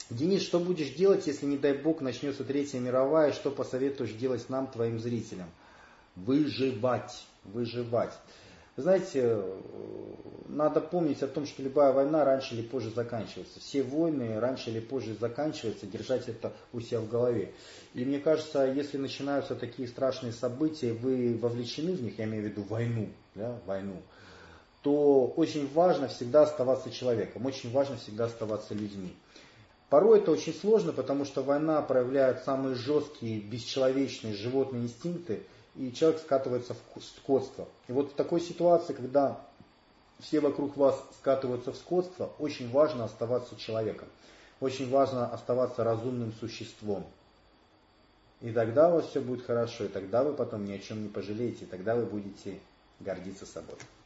Денис, что будешь делать, если, не дай бог, начнется Третья мировая, что посоветуешь делать нам, твоим зрителям? Выживать, выживать. Вы знаете, надо помнить о том, что любая война раньше или позже заканчивается. Все войны раньше или позже заканчиваются, держать это у себя в голове. И мне кажется, если начинаются такие страшные события, вы вовлечены в них, я имею в виду войну, да, войну, то очень важно всегда оставаться человеком, очень важно всегда оставаться людьми. Порой это очень сложно, потому что война проявляет самые жесткие, бесчеловечные животные инстинкты, и человек скатывается в скотство. И вот в такой ситуации, когда все вокруг вас скатываются в скотство, очень важно оставаться человеком. Очень важно оставаться разумным существом. И тогда у вас все будет хорошо, и тогда вы потом ни о чем не пожалеете, и тогда вы будете гордиться собой.